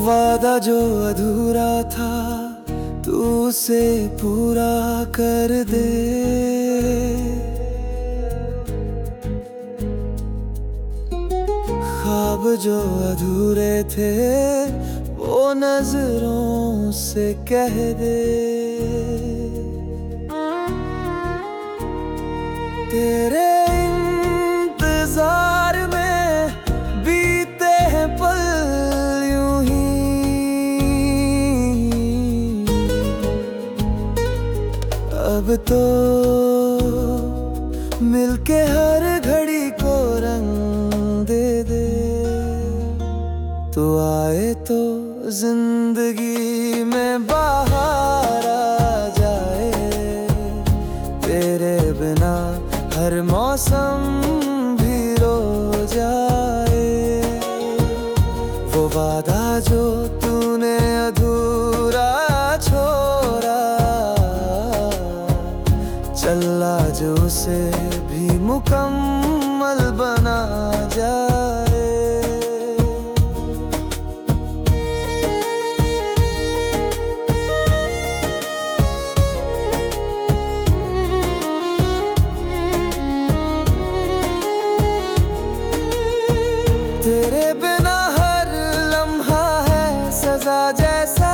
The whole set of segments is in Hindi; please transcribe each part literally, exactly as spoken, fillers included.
वादा जो अधूरा था तू उसे पूरा कर दे। ख्वाब जो अधूरे थे वो नजरों से कह दे। तेरे इंतजार में बीते हैं पल यूं ही, अब तो मिलके हर घड़ी को रंग दे दे। तू आए तो जिंदगी में बाहर आ जाए, तेरे बिना हर मौसम भी रो जाए। वो वादा जो तूने अधूरा छोड़ा, चल आज उसे भी मुकम्मल बना जाए। तेरे बिना हर लम्हा है सजा जैसा,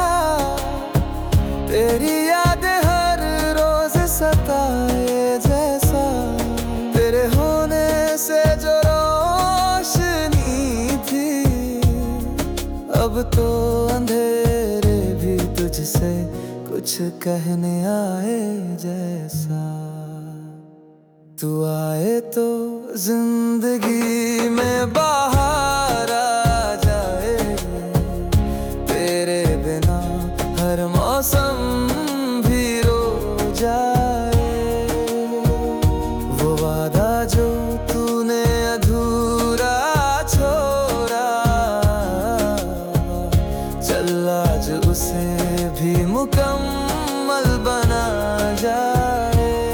तेरी यादें हर रोज सताए जैसा। तेरे होने से जो रोशनी थी, अब तो अंधेरे भी तुझसे कुछ कहने आए जैसा। तू आए तो जिंदगी में बाहर आ जाए, तेरे बिना हर मौसम भी रो जाए। वो वादा जो तूने अधूरा छोड़ा, चल आज उसे भी मुकम्मल बना जाए।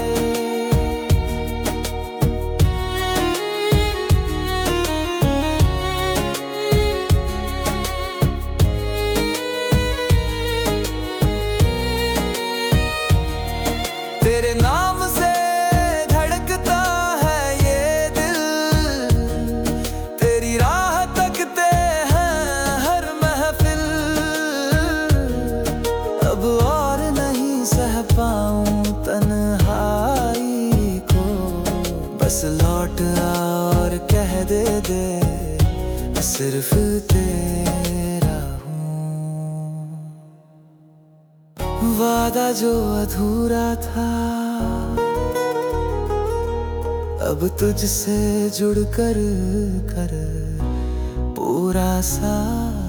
तेरे नाम से धड़कता है ये दिल, तेरी राह तकते हैं हर महफिल। अब और नहीं सह पाऊं तन्हाई को, बस लौट आ और कह दे दे सिर्फ तेरा हूँ। वादा जो अधूरा था अब तुझसे जुड़ कर कर पूरा सा